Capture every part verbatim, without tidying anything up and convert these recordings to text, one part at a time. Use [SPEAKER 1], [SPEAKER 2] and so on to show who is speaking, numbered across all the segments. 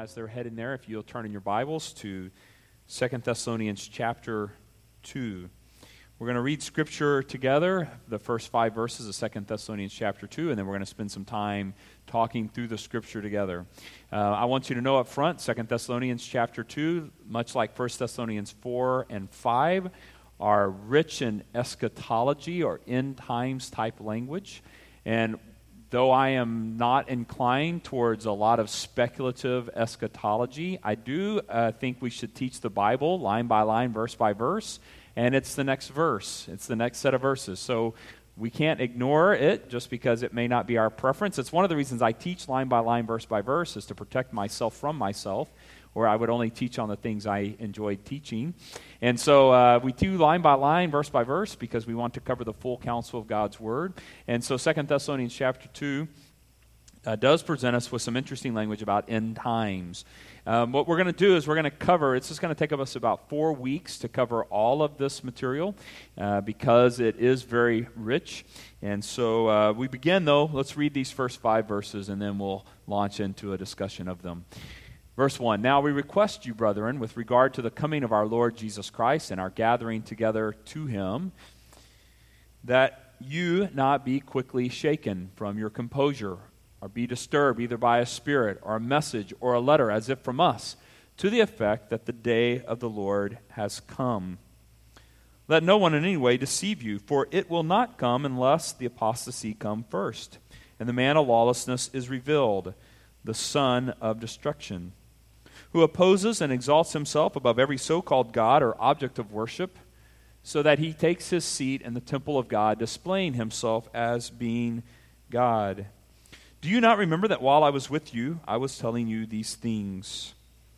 [SPEAKER 1] as they're heading there, if you'll turn in your Bibles to Second Thessalonians chapter two. We're going to read Scripture together, the first five verses of Second Thessalonians chapter two, and then we're going to spend some time talking through the Scripture together. Uh, I want you to know up front, Second Thessalonians chapter two, much like First Thessalonians four and five, are rich in eschatology or end times type language. And though I am not inclined towards a lot of speculative eschatology, I do uh, think we should teach the Bible line by line, verse by verse, and it's the next verse. It's the next set of verses. So we can't ignore it just because it may not be our preference. It's one of the reasons I teach line by line, verse by verse, is to protect myself from myself, or I would only teach on the things I enjoyed teaching. And so uh, we do line by line, verse by verse, because we want to cover the full counsel of God's Word. And so Second Thessalonians chapter two uh, does present us with some interesting language about end times. Um, what we're going to do is we're going to cover, it's just going to take us about four weeks to cover all of this material uh, because it is very rich. And so uh, we begin, though, let's read these first five verses, and then we'll launch into a discussion of them. Verse one, now we request you, brethren, with regard to the coming of our Lord Jesus Christ and our gathering together to him, that you not be quickly shaken from your composure, or be disturbed either by a spirit or a message or a letter as if from us, to the effect that the day of the Lord has come. Let no one in any way deceive you, for it will not come unless the apostasy come first, and the man of lawlessness is revealed, the son of destruction, who opposes and exalts himself above every so-called God or object of worship, so that he takes his seat in the temple of God, displaying himself as being God. Do you not remember that while I was with you, I was telling you these things?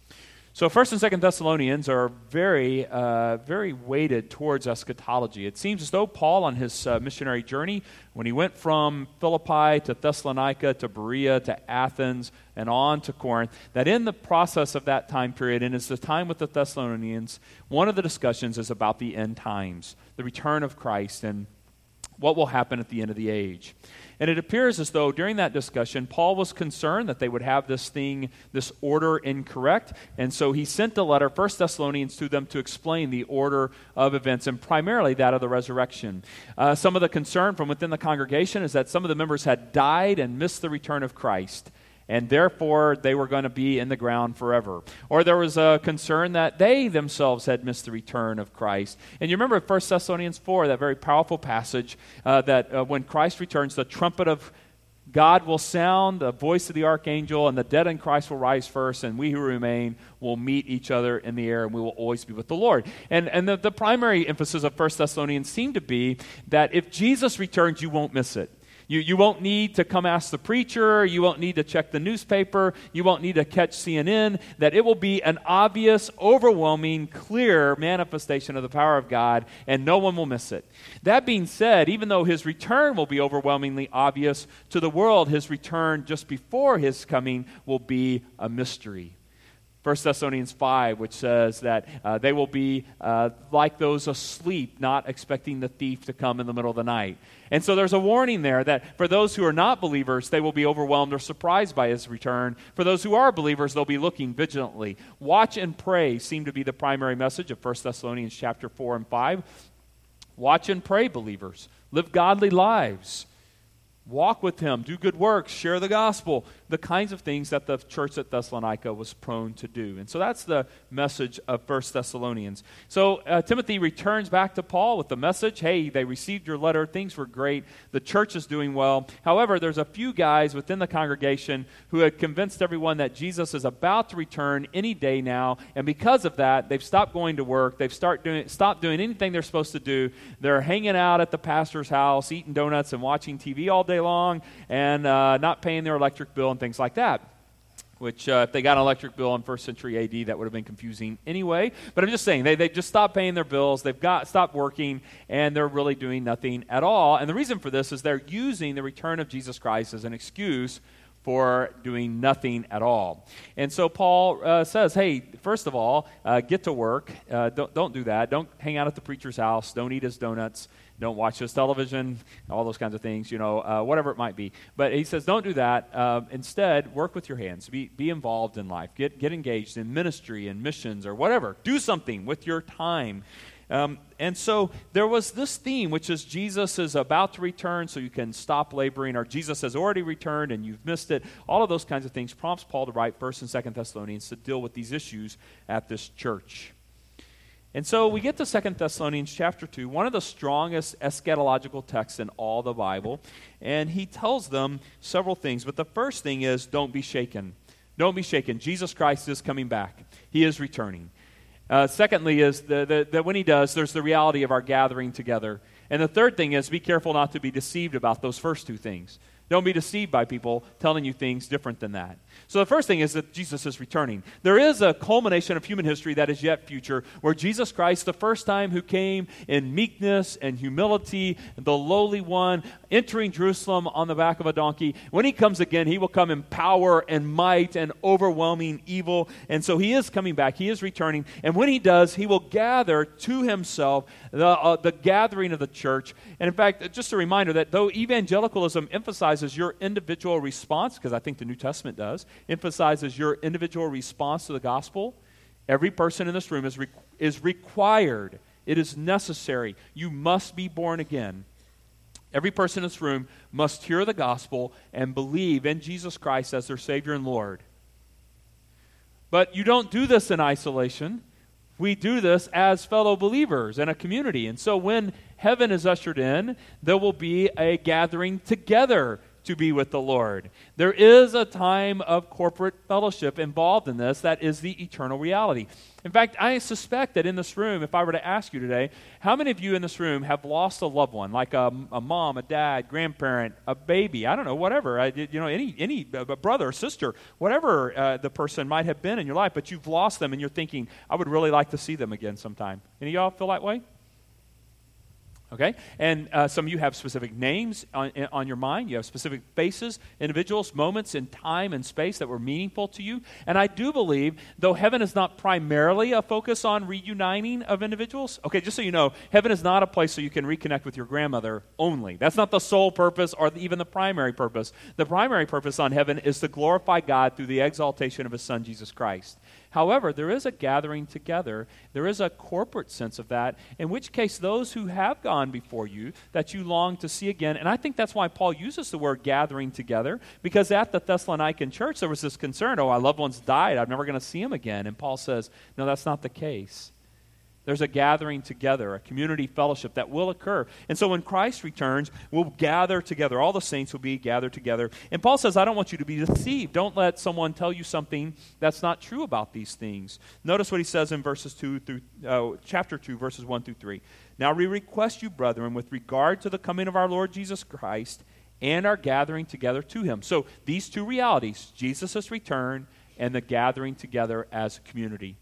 [SPEAKER 1] So First and Second Thessalonians are very, uh, very weighted towards eschatology. It seems as though Paul, on his uh, missionary journey, when he went from Philippi to Thessalonica to Berea to Athens and on to Corinth, that in the process of that time period, and it's the time with the Thessalonians, one of the discussions is about the end times, the return of Christ, and what will happen at the end of the age. And it appears as though during that discussion, Paul was concerned that they would have this thing, this order incorrect. And so he sent a letter, First Thessalonians, to them to explain the order of events, and primarily that of the resurrection. Uh, some of the concern from within the congregation is that some of the members had died and missed the return of Christ, and therefore they were going to be in the ground forever. Or there was a concern that they themselves had missed the return of Christ. And you remember First Thessalonians four, that very powerful passage uh, that uh, when Christ returns, the trumpet of God will sound, the voice of the archangel, and the dead in Christ will rise first, and we who remain will meet each other in the air, and we will always be with the Lord. And, and the, the primary emphasis of First Thessalonians seemed to be that if Jesus returns, you won't miss it. You, you won't need to come ask the preacher. You won't need to check the newspaper. You won't need to catch C N N. That it will be an obvious, overwhelming, clear manifestation of the power of God, and no one will miss it. That being said, even though his return will be overwhelmingly obvious to the world, his return just before his coming will be a mystery. First Thessalonians five, which says that uh, they will be uh, like those asleep, not expecting the thief to come in the middle of the night. And so there's a warning there that for those who are not believers, they will be overwhelmed or surprised by his return. For those who are believers, they'll be looking vigilantly. Watch and pray seem to be the primary message of First Thessalonians chapter four and five. Watch and pray, believers. Live godly lives. Walk with him, do good works, share the gospel, the kinds of things that the church at Thessalonica was prone to do. And so that's the message of First Thessalonians. So uh, Timothy returns back to Paul with the message, hey, they received your letter, things were great, the church is doing well. However, there's a few guys within the congregation who had convinced everyone that Jesus is about to return any day now, and because of that, they've stopped going to work, they've start doing, stopped doing anything they're supposed to do. They're hanging out at the pastor's house, eating donuts and watching T V all day long, and uh, not paying their electric bill and things like that. Which, uh, if they got an electric bill in first century A D, that would have been confusing anyway. But I'm just saying, they they just stopped paying their bills, they've got stopped working, and they're really doing nothing at all. And the reason for this is they're using the return of Jesus Christ as an excuse for doing nothing at all. And so Paul uh, says, hey, first of all, uh, get to work. Uh, don't, don't do that. Don't hang out at the preacher's house. Don't eat his donuts. Don't watch his television, all those kinds of things, you know, uh, whatever it might be. But he says, don't do that. Uh, instead, work with your hands. Be, be involved in life. Get, get engaged in ministry and missions or whatever. Do something with your time. Um, and so there was this theme, which is Jesus is about to return, so you can stop laboring, or Jesus has already returned and you've missed it. All of those kinds of things prompts Paul to write First and Second Thessalonians to deal with these issues at this church. And so we get to Second Thessalonians chapter two, one of the strongest eschatological texts in all the Bible, and he tells them several things. But the first thing is, don't be shaken. Don't be shaken. Jesus Christ is coming back. He is returning. Uh, secondly is the, the, that when he does, there's the reality of our gathering together. And the third thing is, be careful not to be deceived about those first two things. Don't be deceived by people telling you things different than that. So the first thing is that Jesus is returning. There is a culmination of human history that is yet future, where Jesus Christ, the first time who came in meekness and humility, the lowly one, entering Jerusalem on the back of a donkey, when he comes again, he will come in power and might and overwhelming evil. And so he is coming back. He is returning. And when he does, he will gather to himself the, uh, the gathering of the church. And in fact, just a reminder that though evangelicalism emphasizes your individual response, because I think the New Testament does, emphasizes your individual response to the gospel, every person in this room is, re- is required. It is necessary. You must be born again. Every person in this room must hear the gospel and believe in Jesus Christ as their Savior and Lord. But you don't do this in isolation. We do this as fellow believers in a community. And so when heaven is ushered in, there will be a gathering together to be with the Lord. There is a time of corporate fellowship involved in this that is the eternal reality. In fact, I suspect that in this room, if I were to ask you today, how many of you in this room have lost a loved one, like a, a mom, a dad, grandparent, a baby, I don't know, whatever, I, you know, any any uh, brother or sister, whatever uh, the person might have been in your life, but you've lost them and you're thinking, I would really like to see them again sometime. Any of y'all feel that way? Okay, and uh, some of you have specific names on, on your mind. You have specific faces, individuals, moments in time and space that were meaningful to you. And I do believe, though heaven is not primarily a focus on reuniting of individuals, okay, just so you know, heaven is not a place so you can reconnect with your grandmother only. That's not the sole purpose or even the primary purpose. The primary purpose on heaven is to glorify God through the exaltation of His Son, Jesus Christ. However, there is a gathering together. There is a corporate sense of that, in which case those who have gone before you that you long to see again, and I think that's why Paul uses the word gathering together, because at the Thessalonican church there was this concern, oh, our loved ones died, I'm never going to see them again. And Paul says, no, that's not the case. There's a gathering together, a community fellowship that will occur. And so when Christ returns, we'll gather together. All the saints will be gathered together. And Paul says, I don't want you to be deceived. Don't let someone tell you something that's not true about these things. Notice what he says in verses two through uh, chapter two, verses one through three. Now we request you, brethren, with regard to the coming of our Lord Jesus Christ and our gathering together to Him. So these two realities, Jesus' return and the gathering together as a community.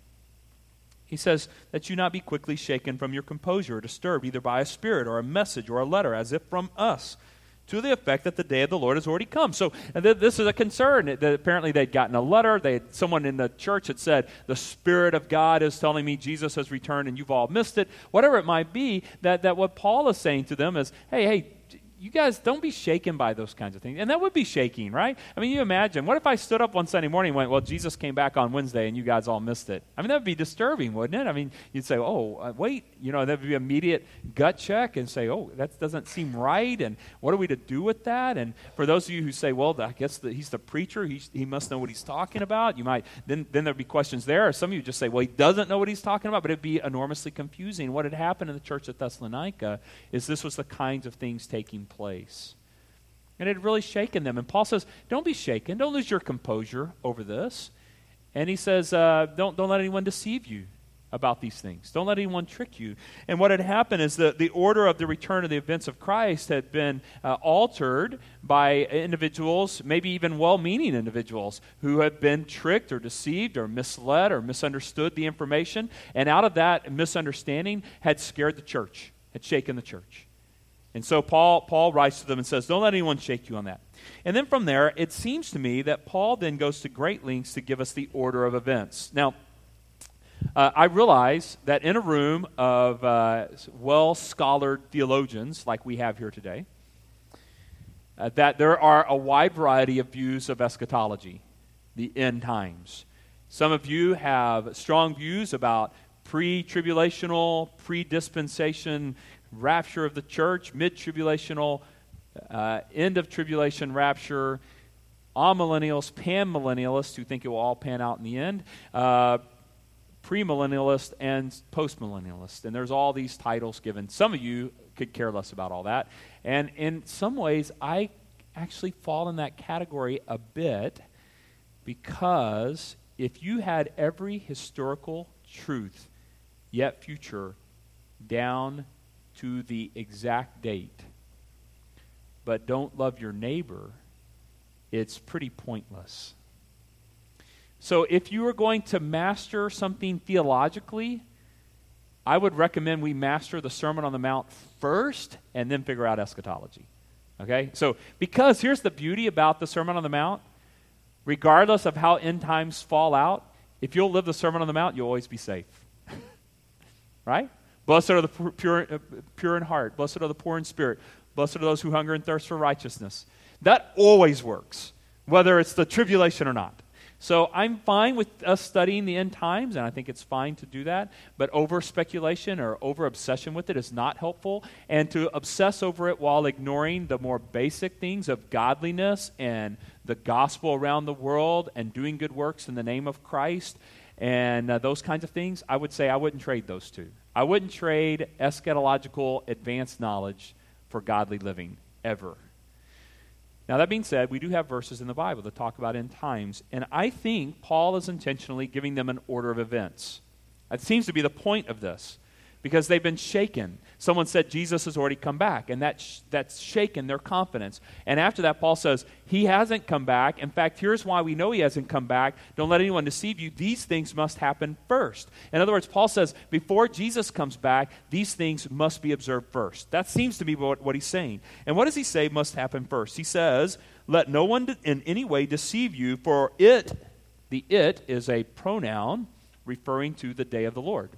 [SPEAKER 1] He says that you not be quickly shaken from your composure or disturbed either by a spirit or a message or a letter as if from us, to the effect that the day of the Lord has already come. So and th- this is a concern. That apparently they'd gotten a letter. They had, someone in the church had said, the Spirit of God is telling me Jesus has returned and you've all missed it. Whatever it might be, that, that what Paul is saying to them is, hey, hey, you guys don't be shaken by those kinds of things. And that would be shaking, right? I mean, you imagine, what if I stood up one Sunday morning and went, well, Jesus came back on Wednesday and you guys all missed it? I mean, that would be disturbing, wouldn't it? I mean, you'd say, oh, uh, wait, you know, that would be immediate gut check and say, oh, that doesn't seem right, and what are we to do with that? And for those of you who say, well, I guess the, he's the preacher, he, he must know what he's talking about, you might, then, then there'd be questions there. Or some of you just say, well, he doesn't know what he's talking about, but it'd be enormously confusing. What had happened in the church at Thessalonica is this was the kinds of things taking place. And it had really shaken them. And Paul says, don't be shaken. Don't lose your composure over this. And he says, uh, don't, don't let anyone deceive you about these things. Don't let anyone trick you. And what had happened is that the order of the return of the events of Christ had been uh, altered by individuals, maybe even well-meaning individuals, who had been tricked or deceived or misled or misunderstood the information. And out of that misunderstanding had scared the church, had shaken the church. And so Paul, Paul writes to them and says, don't let anyone shake you on that. And then from there, it seems to me that Paul then goes to great lengths to give us the order of events. Now, uh, I realize that in a room of uh, well-scholared theologians like we have here today, uh, that there are a wide variety of views of eschatology, the end times. Some of you have strong views about pre-tribulational, pre-dispensation rapture of the church, mid-tribulational, uh, end-of-tribulation rapture, amillennialists, pan-millennialists who think it will all pan out in the end, uh, premillennialists, and postmillennialists. And there's all these titles given. Some of you could care less about all that. And in some ways, I actually fall in that category a bit because if you had every historical truth, yet future, down to the exact date, but don't love your neighbor, it's pretty pointless. So if you are going to master something theologically, I would recommend we master the Sermon on the Mount first and then figure out eschatology. Okay? So because here's the beauty about the Sermon on the Mount, regardless of how end times fall out, if you'll live the Sermon on the Mount, you'll always be safe. Right? Blessed are the pure, uh, pure in heart. Blessed are the poor in spirit. Blessed are those who hunger and thirst for righteousness. That always works, whether it's the tribulation or not. So I'm fine with us studying the end times, and I think it's fine to do that. But over-speculation or over-obsession with it is not helpful. And to obsess over it while ignoring the more basic things of godliness and the gospel around the world and doing good works in the name of Christ and uh, those kinds of things, I would say I wouldn't trade those two. I wouldn't trade eschatological advanced knowledge for godly living, ever. Now, that being said, we do have verses in the Bible that talk about end times, and I think Paul is intentionally giving them an order of events. That seems to be the point of this, because they've been shaken. Someone said Jesus has already come back, and that sh- that's shaken their confidence. And after that, Paul says, he hasn't come back. In fact, here's why we know he hasn't come back. Don't let anyone deceive you. These things must happen first. In other words, Paul says, before Jesus comes back, these things must be observed first. That seems to be what, what he's saying. And what does he say must happen first? He says, let no one in any way deceive you, for it, the it is a pronoun referring to the day of the Lord.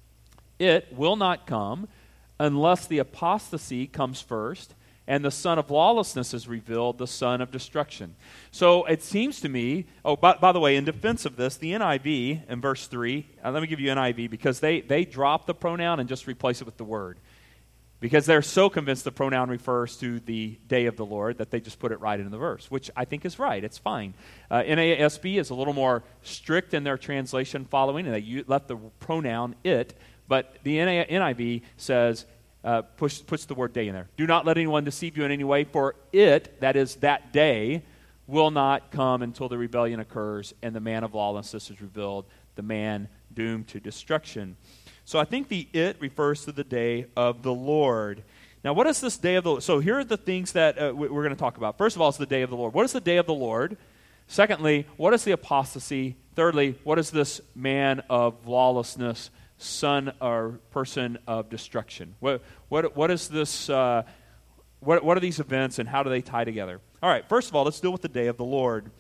[SPEAKER 1] It will not come unless the apostasy comes first and the son of lawlessness is revealed, the son of destruction. So it seems to me, oh, by, by the way, in defense of this, the N I V in verse three, uh, let me give you N I V because they, they drop the pronoun and just replace it with the word. Because they're so convinced the pronoun refers to the day of the Lord that they just put it right into the verse, which I think is right. It's fine. Uh, N A S B is a little more strict in their translation following, and they left the pronoun it. But the N I V says, uh, push, puts the word day in there. Do not let anyone deceive you in any way, for it, that is that day, will not come until the rebellion occurs and the man of lawlessness is revealed, the man doomed to destruction. So I think the it refers to the day of the Lord. Now, what is this day of the Lord? So here are the things that uh, we're going to talk about. First of all, it's the day of the Lord. What is the day of the Lord? Secondly, what is the apostasy? Thirdly, what is this man of lawlessness, son or person of destruction? What what what is this? Uh, what what are these events and how do they tie together? All right. First of all, let's deal with the day of the Lord.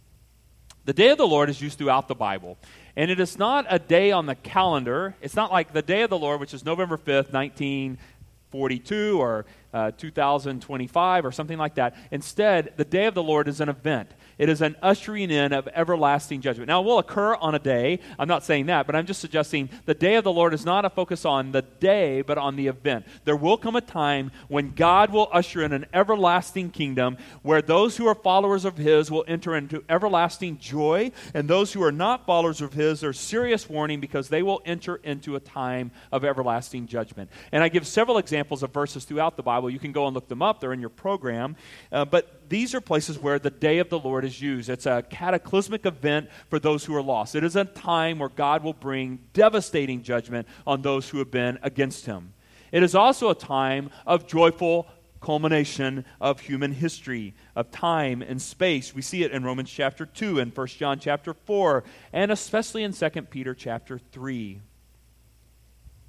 [SPEAKER 1] The day of the Lord is used throughout the Bible, and it is not a day on the calendar. It's not like the day of the Lord, which is November fifth, nineteen forty-two, or uh, two thousand twenty-five, or something like that. Instead, the day of the Lord is an event. It is an ushering in of everlasting judgment. Now, it will occur on a day. I'm not saying that, but I'm just suggesting the day of the Lord is not a focus on the day, but on the event. There will come a time when God will usher in an everlasting kingdom where those who are followers of His will enter into everlasting joy, and those who are not followers of His are serious warning because they will enter into a time of everlasting judgment. And I give several examples of verses throughout the Bible. You can go and look them up. They're in your program. Uh, but these are places where the day of the Lord is used. It's a cataclysmic event for those who are lost. It is a time where God will bring devastating judgment on those who have been against Him. It is also a time of joyful culmination of human history, of time and space. We see it in Romans chapter two and First John chapter four, and especially in Second Peter chapter three.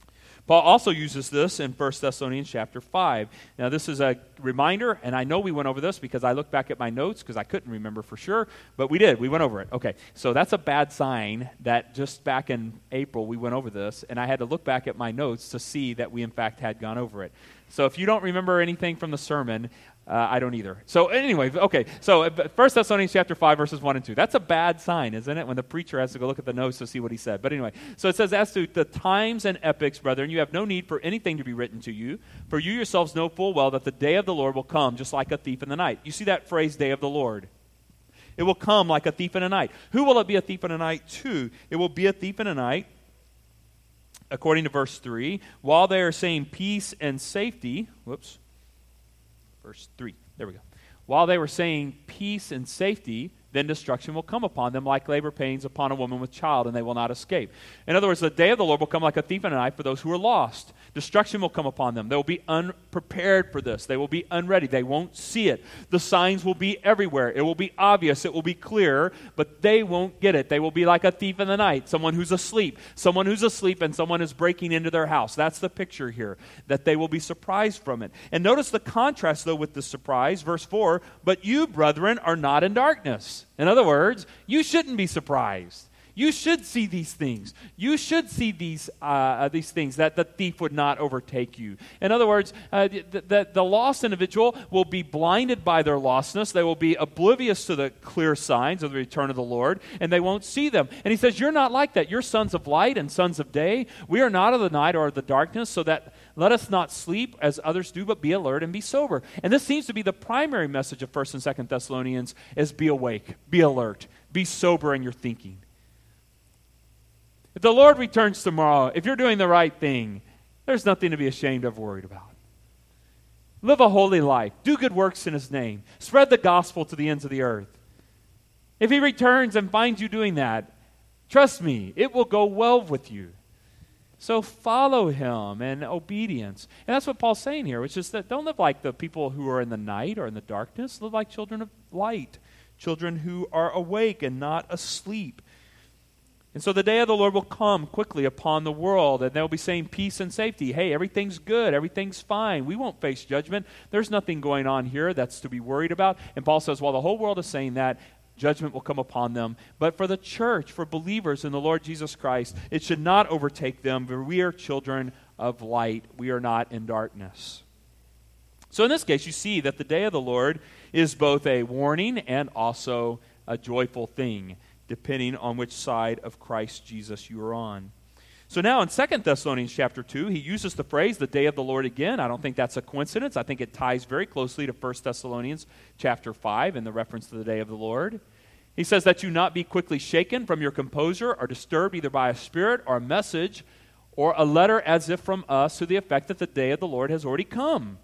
[SPEAKER 1] Paul also uses this in First Thessalonians chapter five. Now, this is a reminder, and I know we went over this because I looked back at my notes because I couldn't remember for sure, but we did. We went over it. Okay, so that's a bad sign that just back in April we went over this, and I had to look back at my notes to see that we, in fact, had gone over it. So if you don't remember anything from the sermon, Uh, I don't either. So anyway, okay, so First Thessalonians chapter five, verses one and two. That's a bad sign, isn't it, when the preacher has to go look at the notes to see what he said. But anyway, so it says, as to the times and epochs, brethren, you have no need for anything to be written to you, for you yourselves know full well that the day of the Lord will come just like a thief in the night. You see that phrase, day of the Lord? It will come like a thief in the night. Who will it be a thief in the night to? It will be a thief in the night, according to verse three, while they are saying peace and safety. Whoops. Verse three, there we go. While they were saying peace and safety, then destruction will come upon them like labor pains upon a woman with child, and they will not escape. In other words, the day of the Lord will come like a thief in the night for those who are lost. Destruction will come upon them. They will be unprepared for this. They will be unready. They won't see it. The signs will be everywhere. It will be obvious. It will be clear, but they won't get it. They will be like a thief in the night, someone who's asleep, someone who's asleep and someone is breaking into their house. That's the picture here, that they will be surprised from it. And notice the contrast, though, with the surprise. Verse four, but you, brethren, are not in darkness. In other words, you shouldn't be surprised. You should see these things. You should see these uh, these things, that the thief would not overtake you. In other words, uh, the, the, the lost individual will be blinded by their lostness. They will be oblivious to the clear signs of the return of the Lord, and they won't see them. And he says, you're not like that. You're sons of light and sons of day. We are not of the night or of the darkness, so that let us not sleep as others do, but be alert and be sober. And this seems to be the primary message of First and Second Thessalonians, is be awake, be alert, be sober in your thinking. If the Lord returns tomorrow, if you're doing the right thing, there's nothing to be ashamed of or worried about. Live a holy life. Do good works in His name. Spread the gospel to the ends of the earth. If He returns and finds you doing that, trust me, it will go well with you. So follow Him in obedience. And that's what Paul's saying here, which is that don't live like the people who are in the night or in the darkness. Live like children of light, children who are awake and not asleep. And so the day of the Lord will come quickly upon the world, and they'll be saying peace and safety. Hey, everything's good. Everything's fine. We won't face judgment. There's nothing going on here that's to be worried about. And Paul says, while the whole world is saying that, judgment will come upon them. But for the church, for believers in the Lord Jesus Christ, it should not overtake them, for we are children of light. We are not in darkness. So in this case, you see that the day of the Lord is both a warning and also a joyful thing, depending on which side of Christ Jesus you are on. So now in Second Thessalonians chapter two, he uses the phrase, the day of the Lord again. I don't think that's a coincidence. I think it ties very closely to First Thessalonians chapter five in the reference to the day of the Lord. He says that you not be quickly shaken from your composure or disturbed either by a spirit or a message or a letter as if from us to the effect that the day of the Lord has already come.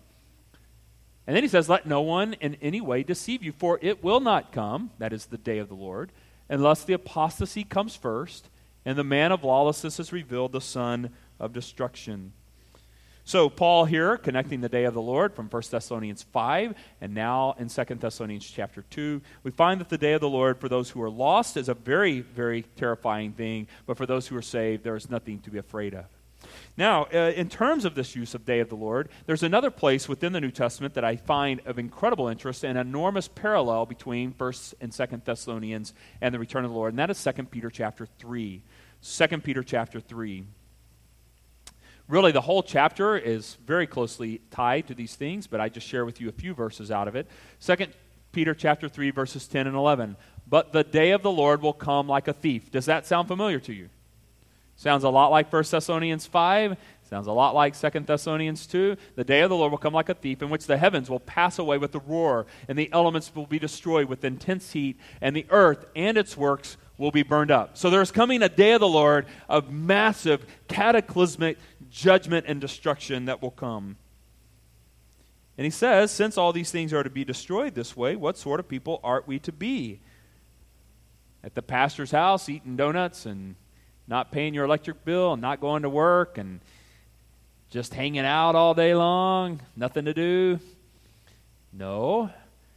[SPEAKER 1] And then he says, let no one in any way deceive you, for it will not come, that is the day of the Lord, unless the apostasy comes first, and the man of lawlessness is revealed, the son of destruction. So Paul here, connecting the day of the Lord from First Thessalonians five, and now in Second Thessalonians chapter two, we find that the day of the Lord for those who are lost is a very, very terrifying thing, but for those who are saved, there is nothing to be afraid of. Now, uh, in terms of this use of day of the Lord, there's another place within the New Testament that I find of incredible interest and enormous parallel between First and Second Thessalonians and the return of the Lord, and that is Second Peter chapter three. Second Peter chapter three. Really, the whole chapter is very closely tied to these things, but I just share with you a few verses out of it. Second Peter chapter three, verses ten and eleven. But the day of the Lord will come like a thief. Does that sound familiar to you? Sounds a lot like First Thessalonians five. Sounds a lot like Second Thessalonians two. The day of the Lord will come like a thief, in which the heavens will pass away with a roar, and the elements will be destroyed with intense heat, and the earth and its works will be burned up. So there's coming a day of the Lord of massive, cataclysmic judgment and destruction that will come. And he says, since all these things are to be destroyed this way, what sort of people are we to be? At the pastor's house, eating donuts and not paying your electric bill and not going to work and just hanging out all day long, nothing to do? No.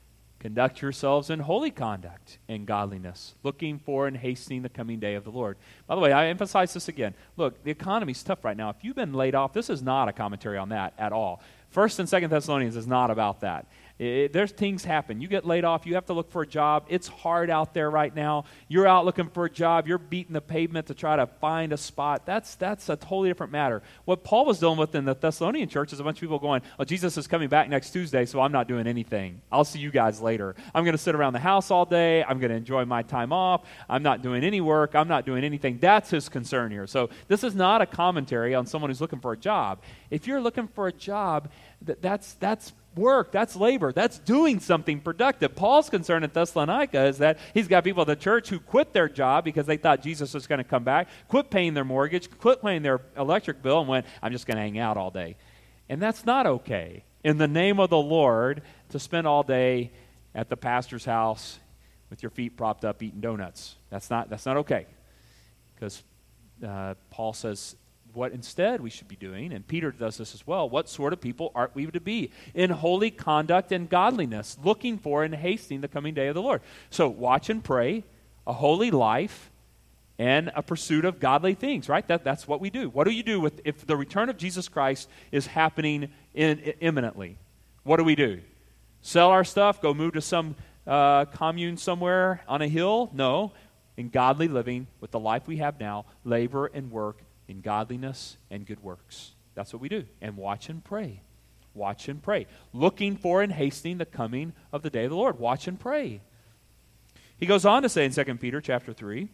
[SPEAKER 1] Conduct yourselves in holy conduct and godliness, looking for and hastening the coming day of the Lord. By the way, I emphasize this again. Look, the economy's tough right now. If you've been laid off, this is not a commentary on that at all. First and Second Thessalonians is not about that. It, there's things happen. You get laid off. You have to look for a job. It's hard out there right now. You're out looking for a job. You're beating the pavement to try to find a spot. That's that's a totally different matter. What Paul was dealing with in the Thessalonian church is a bunch of people going, oh, Jesus is coming back next Tuesday, so I'm not doing anything. I'll see you guys later. I'm going to sit around the house all day. I'm going to enjoy my time off. I'm not doing any work. I'm not doing anything. That's his concern here. So this is not a commentary on someone who's looking for a job. If you're looking for a job, that, that's that's work, that's labor, that's doing something productive. Paul's concern in Thessalonica is that he's got people at the church who quit their job because they thought Jesus was going to come back, quit paying their mortgage, quit paying their electric bill, and went, I'm just going to hang out all day. And that's not okay. In the name of the Lord, to spend all day at the pastor's house with your feet propped up eating donuts. That's not, that's not okay. Because uh, Paul says, what instead we should be doing, and Peter does this as well, what sort of people are we to be? In holy conduct and godliness, looking for and hastening the coming day of the Lord. So watch and pray, a holy life, and a pursuit of godly things, right? That, that's what we do. What do you do with if the return of Jesus Christ is happening in, in, imminently? What do we do? Sell our stuff, go move to some uh, commune somewhere on a hill? No. In godly living, with the life we have now, labor and work in godliness and good works. That's what we do. And watch and pray. Watch and pray. Looking for and hastening the coming of the day of the Lord. Watch and pray. He goes on to say in Second Peter chapter three,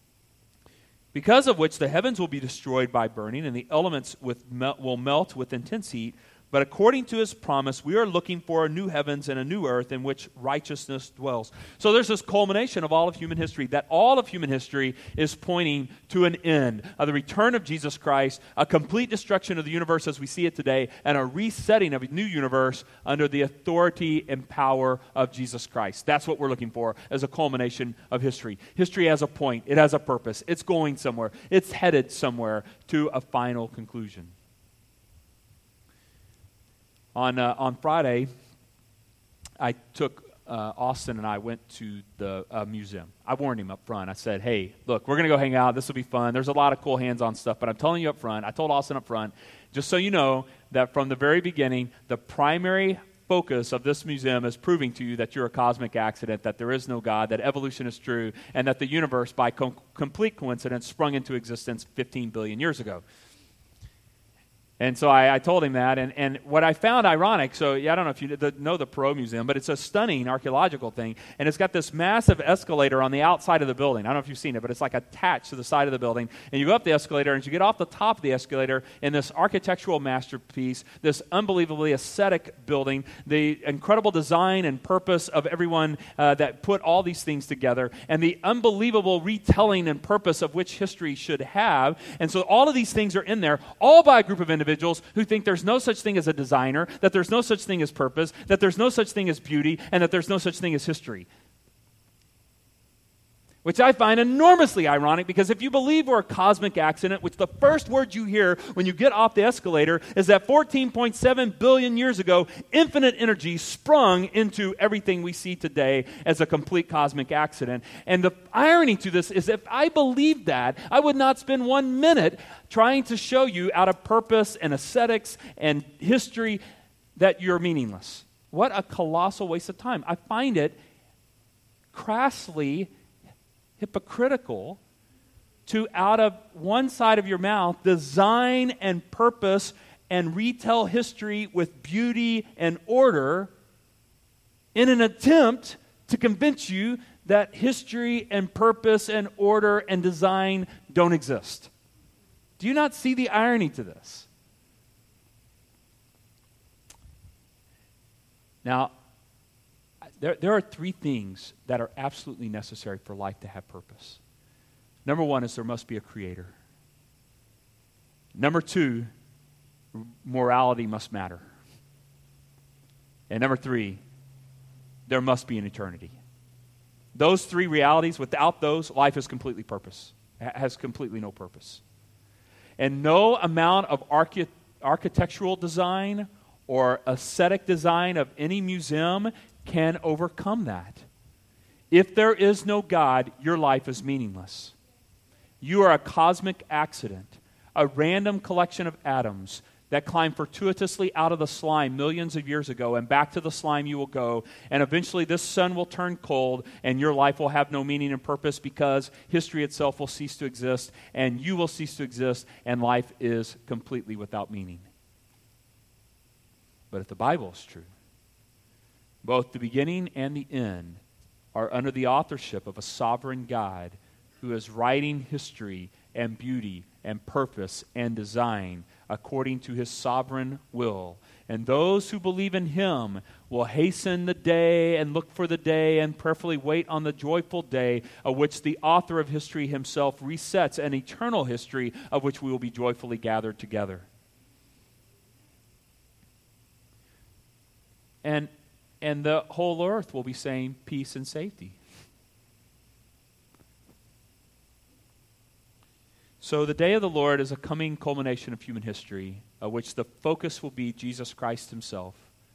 [SPEAKER 1] because of which the heavens will be destroyed by burning, and the elements with mel- will melt with intense heat. But according to his promise, we are looking for a new heavens and a new earth in which righteousness dwells. So there's this culmination of all of human history, that all of human history is pointing to an end, of the return of Jesus Christ, a complete destruction of the universe as we see it today, and a resetting of a new universe under the authority and power of Jesus Christ. That's what we're looking for as a culmination of history. History has a point. It has a purpose. It's going somewhere. It's headed somewhere to a final conclusion. On uh, on Friday, I took uh, Austin and I went to the uh, museum. I warned him up front. I said, hey, look, we're going to go hang out. This will be fun. There's a lot of cool hands-on stuff, but I'm telling you up front, I told Austin up front, just so you know, that from the very beginning, the primary focus of this museum is proving to you that you're a cosmic accident, that there is no God, that evolution is true, and that the universe, by com- complete coincidence, sprung into existence fifteen billion years ago. And so I, I told him that, and, and what I found ironic, so yeah, I don't know if you know the Perot Museum, but it's a stunning archaeological thing, and it's got this massive escalator on the outside of the building. I don't know if you've seen it, but it's like attached to the side of the building, and you go up the escalator, and you get off the top of the escalator in this architectural masterpiece, this unbelievably aesthetic building, the incredible design and purpose of everyone uh, that put all these things together, and the unbelievable retelling and purpose of which history should have. And so all of these things are in there, all by a group of individuals Individuals who think there's no such thing as a designer, that there's no such thing as purpose, that there's no such thing as beauty, and that there's no such thing as history. Which I find enormously ironic, because if you believe we're a cosmic accident, which the first word you hear when you get off the escalator is that fourteen point seven billion years ago, infinite energy sprung into everything we see today as a complete cosmic accident. And the irony to this is, if I believed that, I would not spend one minute trying to show you out of purpose and aesthetics and history that you're meaningless. What a colossal waste of time. I find it crassly hypocritical to, out of one side of your mouth, design and purpose and retell history with beauty and order in an attempt to convince you that history and purpose and order and design don't exist. Do you not see the irony to this? Now, There, there are three things that are absolutely necessary for life to have purpose. Number one is there must be a creator. Number two, morality must matter. And number three, there must be an eternity. Those three realities, without those, life is completely purpose, has completely no purpose. And no amount of archi- architectural design or aesthetic design of any museum can overcome that. If there is no God, your life is meaningless. You are a cosmic accident, a random collection of atoms that climbed fortuitously out of the slime millions of years ago, and back to the slime you will go, and eventually this sun will turn cold, and your life will have no meaning and purpose because history itself will cease to exist, and you will cease to exist, and life is completely without meaning. But if the Bible is true, both the beginning and the end are under the authorship of a sovereign God who is writing history and beauty and purpose and design according to his sovereign will. And those who believe in him will hasten the day and look for the day and prayerfully wait on the joyful day of which the author of history himself resets an eternal history of which we will be joyfully gathered together. And, and the whole earth will be saying peace and safety. So the day of the Lord is a coming culmination of human history, of which the focus will be Jesus Christ himself.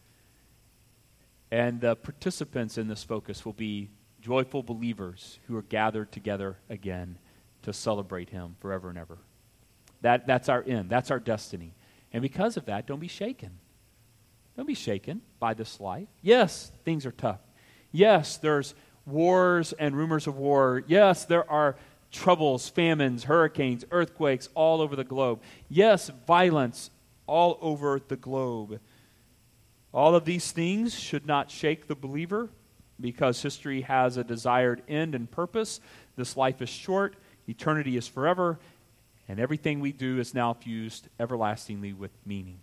[SPEAKER 1] And the participants in this focus will be joyful believers who are gathered together again to celebrate him forever and ever. That, that's our end. That's our destiny. And because of that, don't be shaken. Don't be shaken by this life. Yes, things are tough. Yes, there's wars and rumors of war. Yes, there are troubles, famines, hurricanes, earthquakes all over the globe. Yes, violence all over the globe. All of these things should not shake the believer because history has a desired end and purpose. This life is short, eternity is forever, and everything we do is now fused everlastingly with meaning.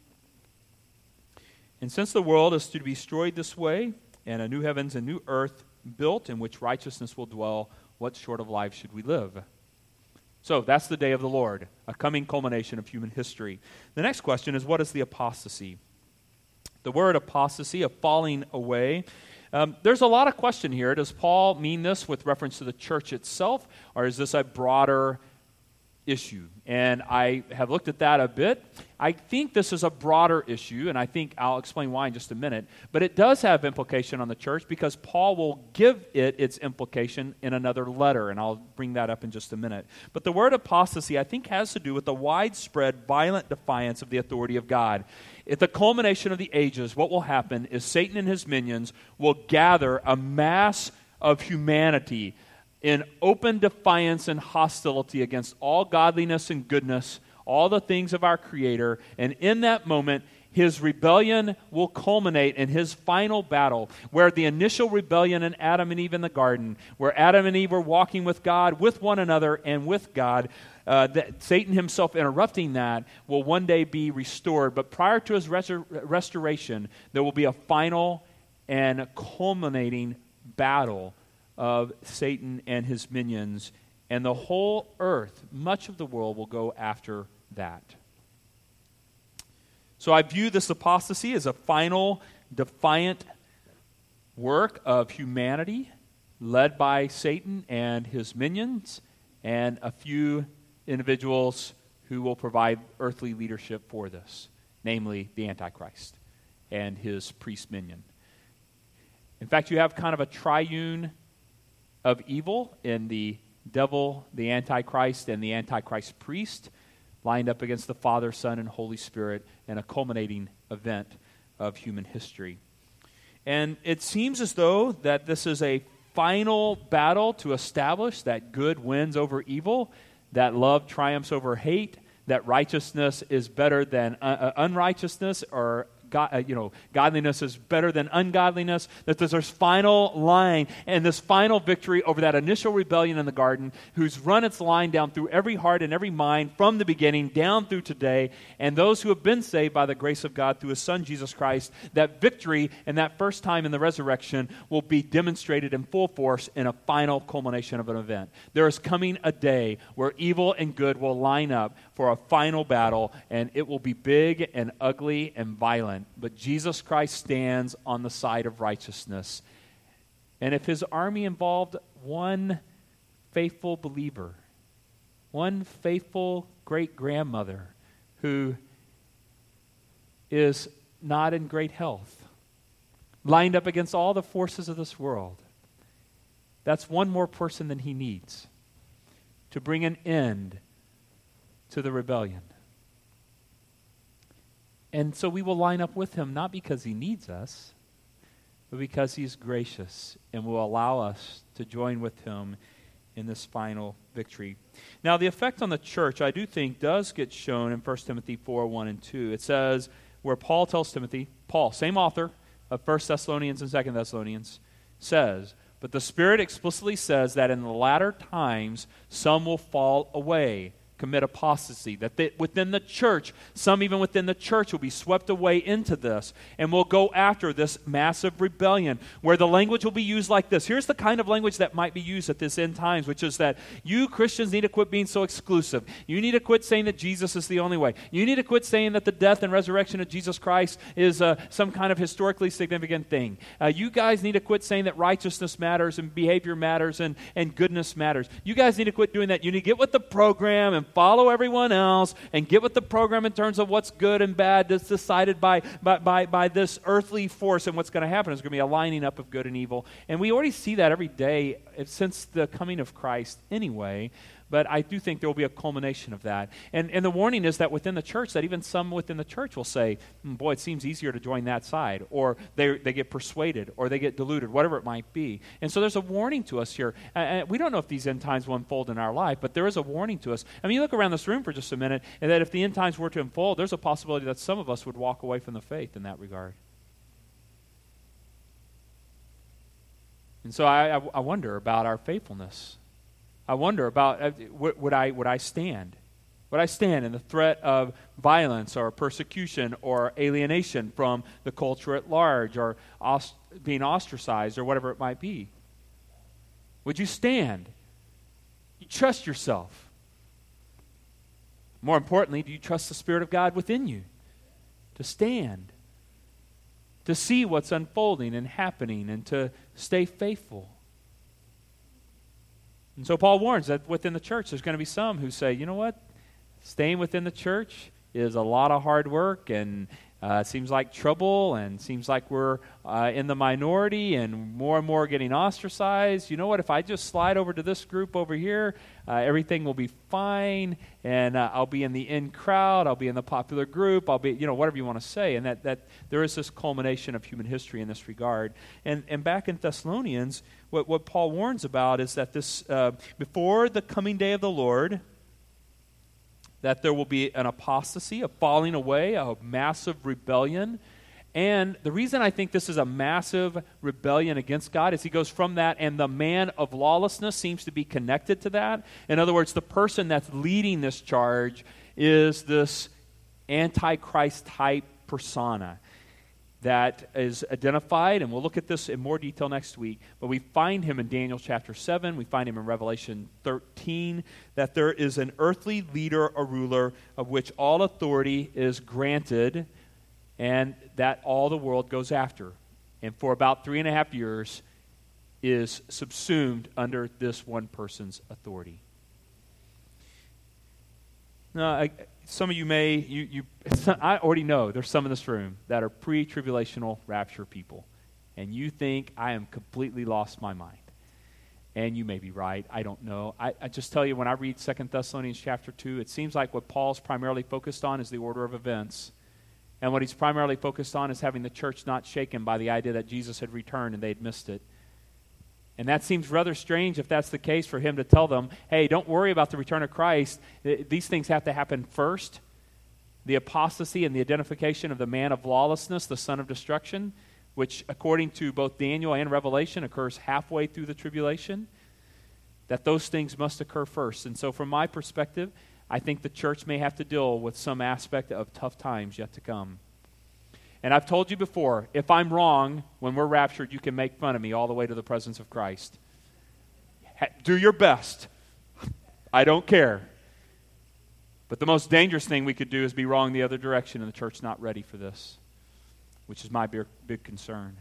[SPEAKER 1] And since the world is to be destroyed this way, and a new heavens and new earth built in which righteousness will dwell, what sort of life should we live? So that's the day of the Lord, a coming culmination of human history. The next question is, what is the apostasy? The word apostasy, of falling away. Um, there's a lot of question here. Does Paul mean this with reference to the church itself, or is this a broader issue? And I have looked at that a bit. I think this is a broader issue, and I think I'll explain why in just a minute. But it does have implication on the church because Paul will give it its implication in another letter, and I'll bring that up in just a minute. But the word apostasy, I think, has to do with the widespread, violent defiance of the authority of God. At the culmination of the ages, what will happen is Satan and his minions will gather a mass of humanity in open defiance and hostility against all godliness and goodness, all the things of our Creator. And in that moment, his rebellion will culminate in his final battle, where the initial rebellion in Adam and Eve in the garden, where Adam and Eve were walking with God, with one another, and with God, uh, that Satan himself interrupting that will one day be restored. But prior to his restor- restoration, there will be a final and culminating battle of Satan and his minions, and the whole earth, much of the world, will go after that. So I view this apostasy as a final, defiant work of humanity led by Satan and his minions and a few individuals who will provide earthly leadership for this, namely the Antichrist and his priest minion. In fact, you have kind of a triune of evil in the devil, the Antichrist, and the Antichrist priest lined up against the Father, Son, and Holy Spirit in a culminating event of human history. And it seems as though that this is a final battle to establish that good wins over evil, that love triumphs over hate, that righteousness is better than uh, unrighteousness, or God, uh, you know, godliness is better than ungodliness, that there's this final line and this final victory over that initial rebellion in the garden, who's run its line down through every heart and every mind from the beginning down through today, and those who have been saved by the grace of God through his Son, Jesus Christ. That victory and that first time in the resurrection will be demonstrated in full force in a final culmination of an event. There is coming a day where evil and good will line up for a final battle, and it will be big and ugly and violent. But Jesus Christ stands on the side of righteousness. And if his army involved one faithful believer, one faithful great-grandmother who is not in great health, lined up against all the forces of this world. That's one more person than he needs to bring an end to the rebellion. And so we will line up with him, not because he needs us, but because he's gracious and will allow us to join with him in this final victory. Now, the effect on the church, I do think, does get shown in First Timothy four, one and two. It says, where Paul tells Timothy, Paul, same author of First Thessalonians and Second Thessalonians, says, but the Spirit explicitly says that in the latter times some will fall away, commit apostasy, that they, within the church, some even within the church will be swept away into this and will go after this massive rebellion where the language will be used like this. Here's the kind of language that might be used at this end times, which is that you Christians need to quit being so exclusive. You need to quit saying that Jesus is the only way. You need to quit saying that the death and resurrection of Jesus Christ is uh, some kind of historically significant thing. Uh, you guys need to quit saying that righteousness matters and behavior matters and, and goodness matters. You guys need to quit doing that. You need to get with the program and follow everyone else and get with the program in terms of what's good and bad that's decided by, by, by, by this earthly force. And what's going to happen is going to be a lining up of good and evil. And we already see that every day since the coming of Christ anyway. But I do think there will be a culmination of that. And, and the warning is that within the church, that even some within the church will say, mm, boy, it seems easier to join that side. Or they they get persuaded, or they get deluded, whatever it might be. And so there's a warning to us here. And we don't know if these end times will unfold in our life, but there is a warning to us. I mean, you look around this room for just a minute, and that if the end times were to unfold, there's a possibility that some of us would walk away from the faith in that regard. And so I, I, I wonder about our faithfulness. I wonder about, uh, would, would I would I stand? Would I stand in the threat of violence or persecution or alienation from the culture at large or os- being ostracized or whatever it might be? Would you stand? You trust yourself. More importantly, do you trust the Spirit of God within you to stand, to see what's unfolding and happening, and to stay faithful? And so Paul warns that within the church there's going to be some who say, you know what, staying within the church is a lot of hard work and uh, seems like trouble and seems like we're uh, in the minority and more and more getting ostracized. You know what, if I just slide over to this group over here, uh, everything will be fine and uh, I'll be in the in crowd, I'll be in the popular group, I'll be, you know, whatever you want to say. And that, that there is this culmination of human history in this regard. And, and back in Thessalonians, What, what Paul warns about is that this, uh, before the coming day of the Lord, that there will be an apostasy, a falling away, a massive rebellion. And the reason I think this is a massive rebellion against God is he goes from that, and the man of lawlessness seems to be connected to that. In other words, the person that's leading this charge is this Antichrist type persona that is identified, and we'll look at this in more detail next week, but we find him in Daniel chapter seven, we find him in Revelation thirteen, that there is an earthly leader or ruler of which all authority is granted, and that all the world goes after, and for about three and a half years is subsumed under this one person's authority. Now, I, some of you may, you, you, I already know there's some in this room that are pre-tribulational rapture people. And you think, I am completely lost my mind. And you may be right. I don't know. I, I just tell you, when I read Second Thessalonians chapter two, it seems like what Paul's primarily focused on is the order of events. And what he's primarily focused on is having the church not shaken by the idea that Jesus had returned and they'd missed it. And that seems rather strange if that's the case for him to tell them, hey, don't worry about the return of Christ. These things have to happen first. The apostasy and the identification of the man of lawlessness, the son of destruction, which according to both Daniel and Revelation occurs halfway through the tribulation, that those things must occur first. And so from my perspective, I think the church may have to deal with some aspect of tough times yet to come. And I've told you before, if I'm wrong, when we're raptured, you can make fun of me all the way to the presence of Christ. Ha- do your best. I don't care. But the most dangerous thing we could do is be wrong the other direction, and the church not ready for this, which is my big, big concern.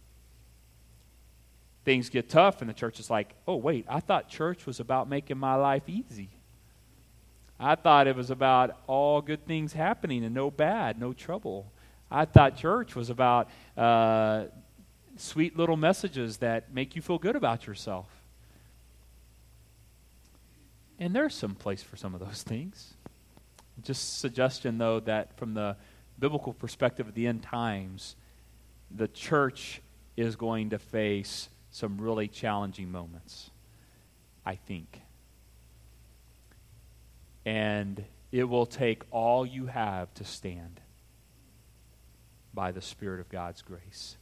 [SPEAKER 1] Things get tough, and the church is like, oh, wait, I thought church was about making my life easy. I thought it was about all good things happening and no bad, no trouble. I thought church was about uh, sweet little messages that make you feel good about yourself. And there's some place for some of those things. Just suggestion, though, that from the biblical perspective of the end times, the church is going to face some really challenging moments, I think. And it will take all you have to stand by the Spirit of God's grace.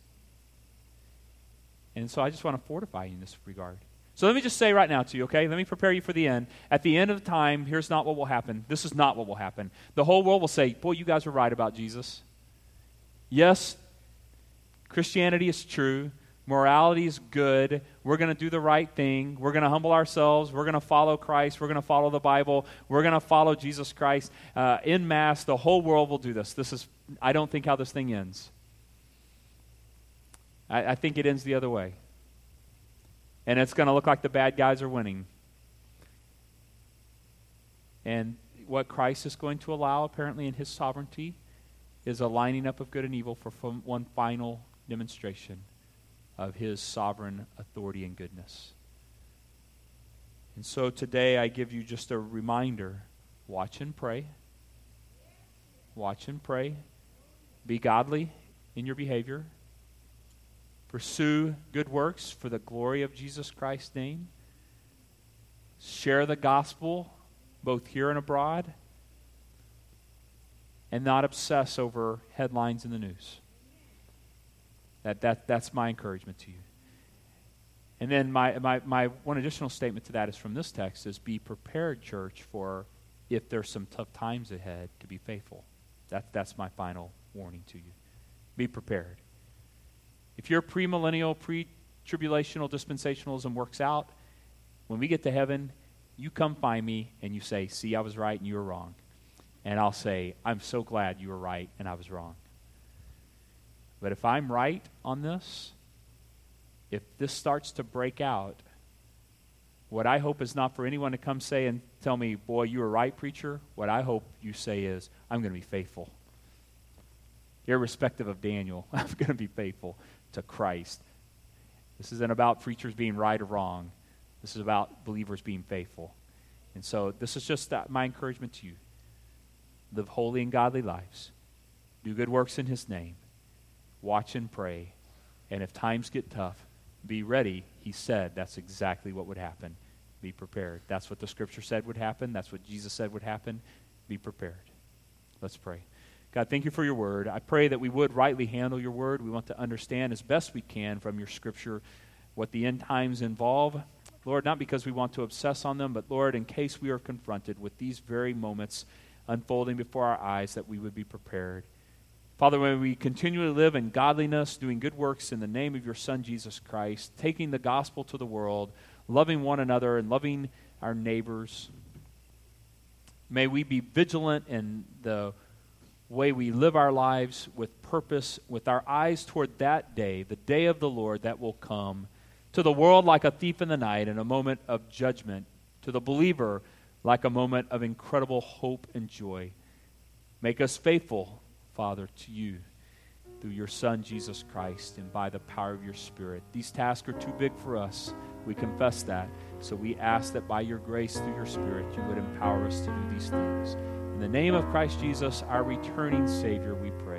[SPEAKER 1] And so I just want to fortify you in this regard. So let me just say right now to you, okay? Let me prepare you for the end. At the end of the time, here's not what will happen. This is not what will happen. The whole world will say, boy, you guys were right about Jesus. Yes, Christianity is true. Morality is good. We're going to do the right thing. We're going to humble ourselves. We're going to follow Christ. We're going to follow the Bible. We're going to follow Jesus Christ. Uh, en masse, the whole world will do this. This is, I don't think how this thing ends. I, I think it ends the other way. And it's going to look like the bad guys are winning. And what Christ is going to allow, apparently in his sovereignty, is a lining up of good and evil for one final demonstration of his sovereign authority and goodness. And so today I give you just a reminder. Watch and pray. Watch and pray. Be godly in your behavior. Pursue good works for the glory of Jesus Christ's name. Share the gospel both here and abroad. And not obsess over headlines in the news. That, that that's my encouragement to you. And then my, my, my one additional statement to that is from this text is be prepared, church, for if there's some tough times ahead to be faithful. That, that's my final warning to you. Be prepared. If your premillennial, pre-tribulational dispensationalism works out, when we get to heaven, you come find me and you say, see, I was right and you were wrong. And I'll say, I'm so glad you were right and I was wrong. But if I'm right on this, if this starts to break out, what I hope is not for anyone to come say and tell me, boy, you were right, preacher. What I hope you say is, I'm going to be faithful. Irrespective of Daniel, I'm going to be faithful to Christ. This isn't about preachers being right or wrong. This is about believers being faithful. And so this is just uh, my encouragement to you. Live holy and godly lives. Do good works in his name. Watch and pray. And if times get tough, be ready. He said that's exactly what would happen. Be prepared. That's what the scripture said would happen. That's what Jesus said would happen. Be prepared. Let's pray. God, thank you for your word. I pray that we would rightly handle your word. We want to understand as best we can from your scripture what the end times involve. Lord, not because we want to obsess on them, but Lord, in case we are confronted with these very moments unfolding before our eyes, that we would be prepared. Father, when we continually live in godliness, doing good works in the name of your Son, Jesus Christ, taking the gospel to the world, loving one another and loving our neighbors, may we be vigilant in the way we live our lives with purpose, with our eyes toward that day, the day of the Lord that will come, to the world like a thief in the night in a moment of judgment, to the believer like a moment of incredible hope and joy. Make us faithful, Father, to you through your Son, Jesus Christ, and by the power of your Spirit. These tasks are too big for us. We confess that. So we ask that by your grace, through your Spirit, you would empower us to do these things. In the name of Christ Jesus, our returning Savior, we pray.